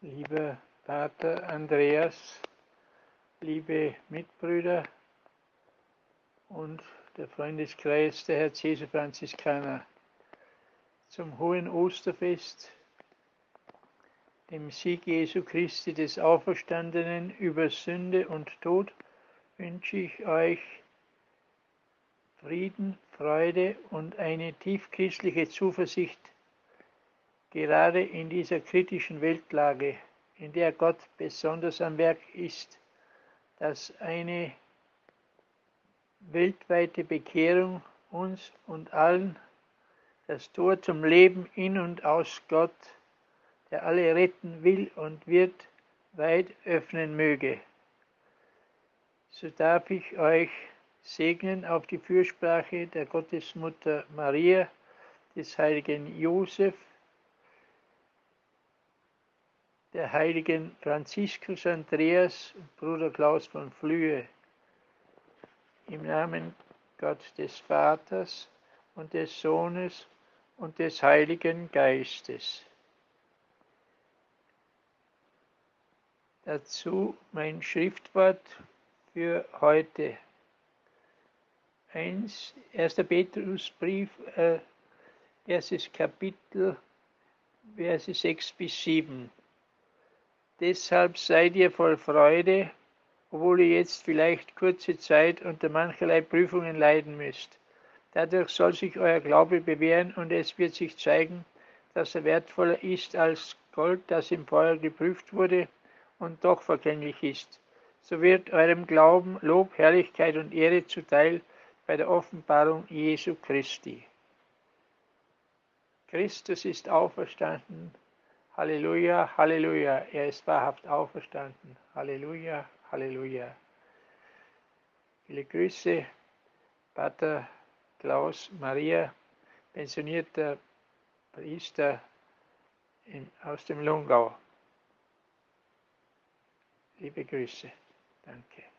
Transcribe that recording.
Lieber Pater Andreas, liebe Mitbrüder und der Freundeskreis der Herz Jesu Franziskaner, zum hohen Osterfest, dem Sieg Jesu Christi des Auferstandenen über Sünde und Tod, wünsche ich euch Frieden, Freude und eine tiefchristliche Zuversicht, gerade in dieser kritischen Weltlage, in der Gott besonders am Werk ist, dass eine weltweite Bekehrung uns und allen das Tor zum Leben in und aus Gott, der alle retten will und wird, weit öffnen möge. So darf ich euch segnen auf die Fürsprache der Gottesmutter Maria, des heiligen Josef, der heiligen Franziskus Andreas und Bruder Klaus von Flühe, im Namen Gott des Vaters und des Sohnes und des Heiligen Geistes. Dazu mein Schriftwort für heute. 1. Petrusbrief, 1. Kapitel, Verse 6 bis 7. Deshalb seid ihr voll Freude, obwohl ihr jetzt vielleicht kurze Zeit unter mancherlei Prüfungen leiden müsst. Dadurch soll sich euer Glaube bewähren und es wird sich zeigen, dass er wertvoller ist als Gold, das im Feuer geprüft wurde und doch vergänglich ist. So wird eurem Glauben Lob, Herrlichkeit und Ehre zuteil bei der Offenbarung Jesu Christi. Christus ist auferstanden. Halleluja, Halleluja, er ist wahrhaft auferstanden. Halleluja, Halleluja. Viele Grüße, Pater Klaus Maria, pensionierter Priester aus dem Lungau. Liebe Grüße, danke.